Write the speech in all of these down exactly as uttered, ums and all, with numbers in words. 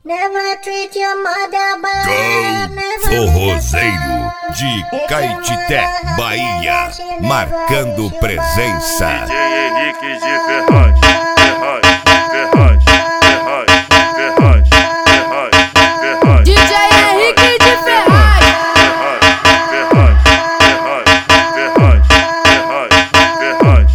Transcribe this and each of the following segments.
Never treat your mother bad. Forrozeiro de Caetité, Bahia, marcando presença. D J Henrique de Ferraz, Ferraz, Ferraz, Ferraz, Ferraz, Ferraz, Ferraz. D J Henrique de Ferraz. Ferraz, Ferraz, Ferraz, Ferraz, Ferraz,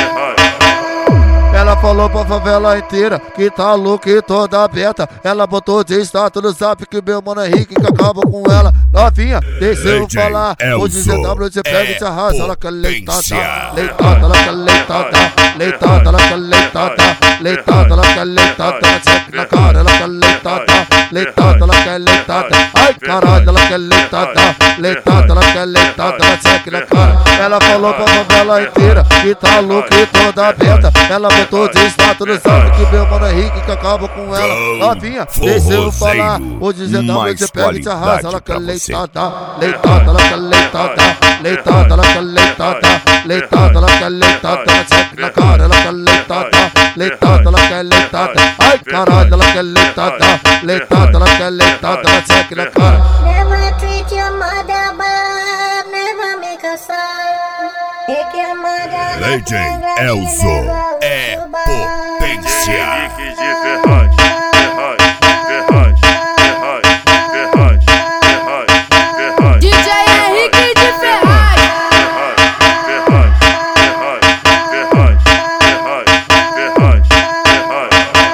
Ferraz. Ela falou pra favela inteira que tá louca e toda aberta. Ela botou de status no zap que meu mano Henrique que acaba com ela. Novinha, deixa eu falar. O D J W você pega e te arrasa. Ela quer leitada, leitada, ela quer leitada, leitada, ela quer leitada, leitada, ela quer leitada. Check na cara, ela quer leitada, leitada, ela quer leitada. Ai caralho, ela quer leitada, leitada, ela quer leitada. Check na cara. Ela falou pra favela inteira que tá louca e toda aberta. Ela botou de status no zap que meu mano Henrique que acaba com ela. Novinha, deixa eu falar. O D J W você pega e te arrasa. Ela quer leitada, leitada, ela quer leitada, leitada, ela quer leitada, leitada, ela quer leitada. Check na cara, ela quer leitada, leitada, ela quer leitada. Ai caralho, ela quer leitada, leitada, ela quer leitada. Check na cara. Never treat your mother bad. Never make a sound. Take your mother. Legend Elzo é potência. Henrique de Ferraz, Ferraz, Ferraz, Ferraz, Ferraz, Ferraz, Ferraz. D J Henrique de Ferraz. Ferraz, Ferraz, Ferraz, Ferraz, Ferraz, Ferraz.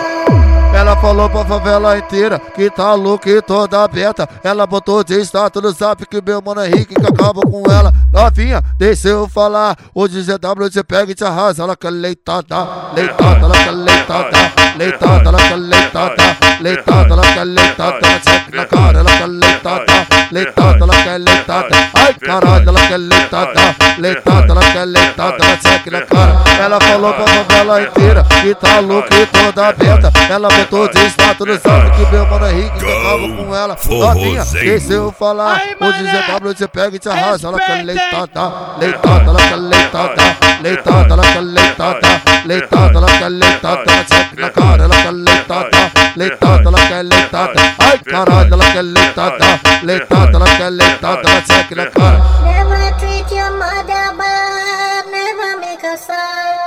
Ela falou pra favela inteira que tá louca e toda aberta. Ela botou de status no zap que meu mano Henrique que acaba com ela. Novinha, deixa eu falar. O D J W você pega e te arrasa. Ela quer leitada, leitada, ela quer leitada, leitada, ela quer leitada, leitada, ela quer leitada. Check na cara, ela quer leitada, leitada, ela quer leitada. Ai caralho, ela quer leitada, leitada, ela quer leitada. Check na cara. Ela falou pra favela inteira que tá louca e toda aberta. Ela botou de status no zap que meu mano Henrique que acaba com ela. Novinha, deixa eu falar. O D J W você pega e te arrasa. Ela quer leitada, leitada, ela quer leitada, leitada, ela quer leitada, leitada, ela quer leitada. Check na cara, ela quer leitada, leitada, ela quer leitada. Ai caralho, ela quer leitada, leitada, ela quer leitada. Check na cara. Never treat your mother bad. Never make a sound.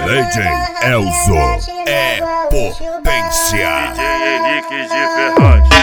Legend Elzo é potência. D J Henrique de Ferraz.